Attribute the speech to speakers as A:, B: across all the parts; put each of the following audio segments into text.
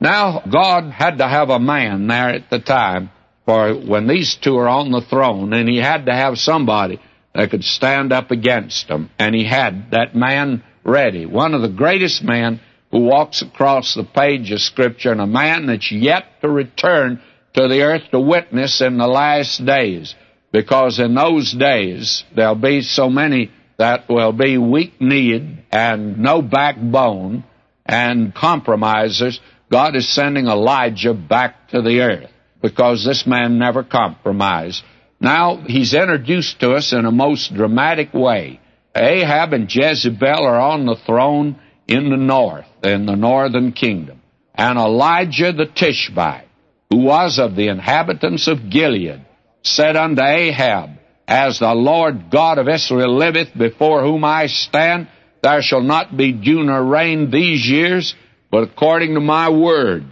A: Now, God had to have a man there at the time for when these two are on the throne, and he had to have somebody that could stand up against them. And he had that man ready. One of the greatest men who walks across the page of Scripture, and a man that's yet to return to the earth to witness in the last days. Because in those days, there'll be so many that will be weak-kneed and no backbone and compromisers. God is sending Elijah back to the earth because this man never compromised. Now, he's introduced to us in a most dramatic way. Ahab and Jezebel are on the throne in the north, in the northern kingdom. And Elijah the Tishbite, who was of the inhabitants of Gilead, said unto Ahab, As the Lord God of Israel liveth, before whom I stand, there shall not be dew nor rain these years, but according to my word.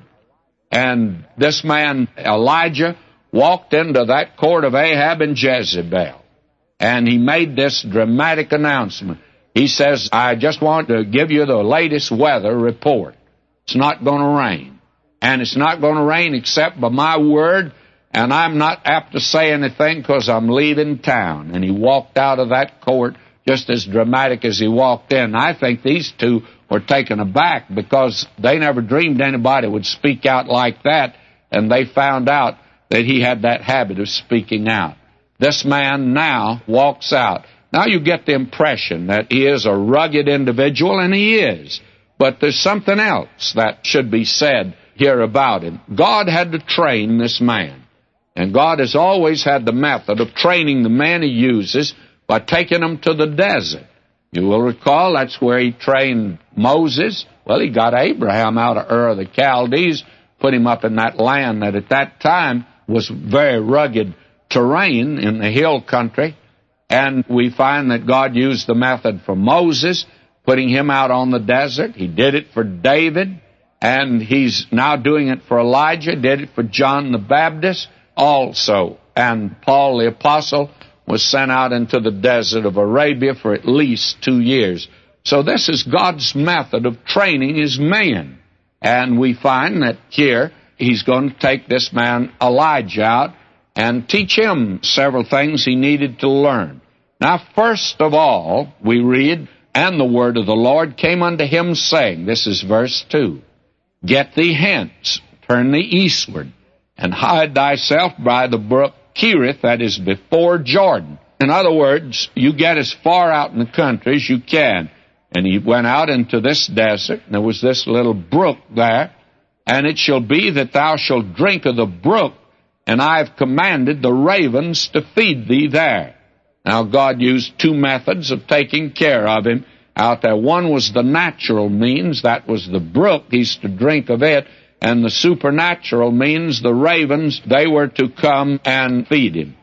A: And this man, Elijah, walked into that court of Ahab and Jezebel, and he made this dramatic announcement. He says, I just want to give you the latest weather report. It's not going to rain. And it's not going to rain except by my word, and I'm not apt to say anything because I'm leaving town. And he walked out of that court just as dramatic as he walked in. I think these two were taken aback because they never dreamed anybody would speak out like that, and they found out that he had that habit of speaking out. This man now walks out. Now you get the impression that he is a rugged individual, and he is. But there's something else that should be said here about him. God had to train this man. And God has always had the method of training the man he uses by taking him to the desert. You will recall that's where he trained Moses. Well, he got Abraham out of Ur of the Chaldees, put him up in that land that at that time was very rugged terrain in the hill country. And we find that God used the method for Moses, putting him out on the desert. He did it for David, and he's now doing it for Elijah, did it for John the Baptist also. And Paul the Apostle was sent out into the desert of Arabia for at least 2 years. So this is God's method of training his men. And we find that here he's going to take this man Elijah out and teach him several things he needed to learn. Now, first of all, we read, And the word of the Lord came unto him, saying, this is verse 2, Get thee hence, turn thee eastward, and hide thyself by the brook Cherith, that is before Jordan. In other words, you get as far out in the country as you can. And he went out into this desert, and there was this little brook there. And it shall be that thou shalt drink of the brook, and I have commanded the ravens to feed thee there. Now, God used two methods of taking care of him out there. One was the natural means, that was the brook, he's to drink of it. And the supernatural means, the ravens, they were to come and feed him.